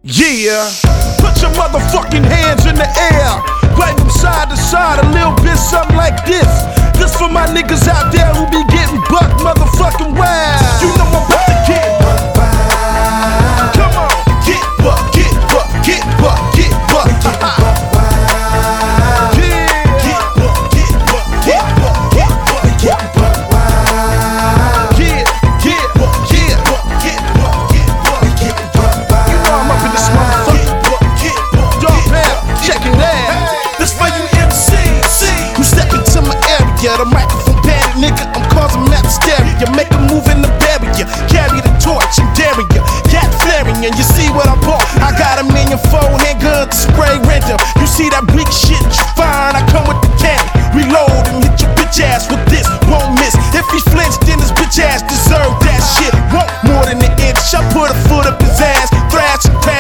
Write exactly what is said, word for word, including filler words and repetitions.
Yeah, put your motherfucking hands in the air, wave them side to side, a little bit something like this. This for my niggas out there who be getting buck motherfucking wild. You know I'm about to get buck wild. Come on, get buck, get buck, get buck, get buck. Get buck wild. Yeah, get buck, get buck, get buck, get buck, get buck wild. Get, get buck, get buck, get buck, get buck, get buck wild. You know I'm up in this motherfucker. Check it out. This for you M Cs who step into my area. The microphone patted, nigga, I'm causing mass hysteria. Make a move in the barrier, carry the torch and dairy ya. Cat flaring, and you see what I bought. I got a million phone handgun to spray render. You see that weak shit, you fine. I come with the cannon, reload and hit your bitch ass with this. Won't miss. If he flinched, then his bitch ass deserve that shit. Want more than an inch, I put a foot up his ass.